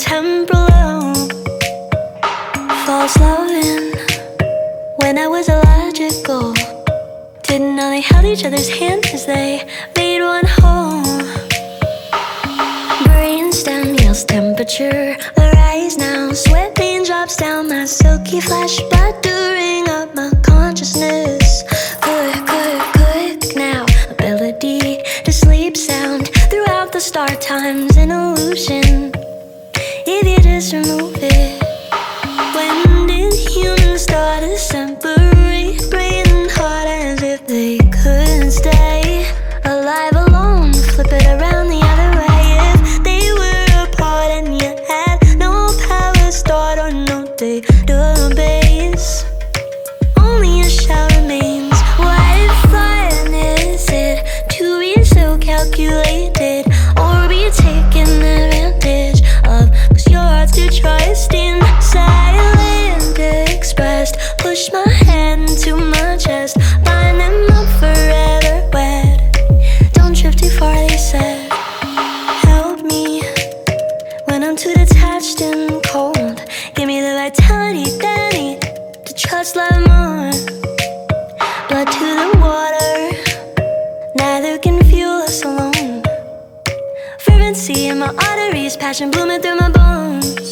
temporal. False loving when I was illogical. Didn't know they held each other's hand as they made one whole. Brainstem yells temperature, the rise now. Sweat being drops down my silky flesh, buttering up my consciousness. Quick now, ability to sleep sound throughout the star times an illusion. If you just remove it. When did humans start to separate brain and heart as if they couldn't stay alive alone? Flip it around the other way. If they were apart and you had no power start or no database, only a shell remains. What fun is it to be so calculated or be taken advantage of? 'Cause your heart's too trusting, silent expressed. Push my hand to my chest, bind them up forever wet. Don't drift too far, they said. Help me when I'm too detached and cold. Give me the vitality that I need to trust love more. Blood to the water, neither can fuel us alone. Fervency in my arteries, passion blooming through my bones.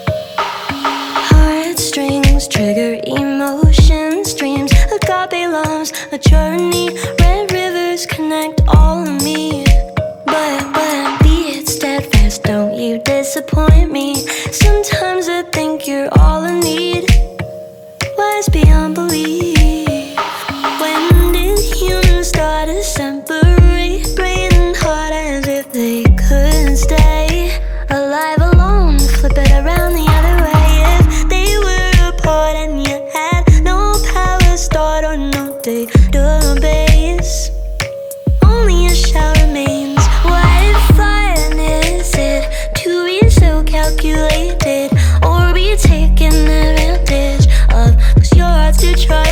Heartstrings trigger emotions, dreams, agape loves, a journey. Red rivers connect all of me. But be it steadfast, don't you disappoint me. Sometimes I think you're all I need, wise beyond belief. When did humans start to separate brain and heart as if they couldn't stay alive alone? Flip it around the other way. If they were apart and you had no power start or no database, only a shell remains. What fun is it to be so calculated or be taken advantage of? 'Cause your heart's too trusting,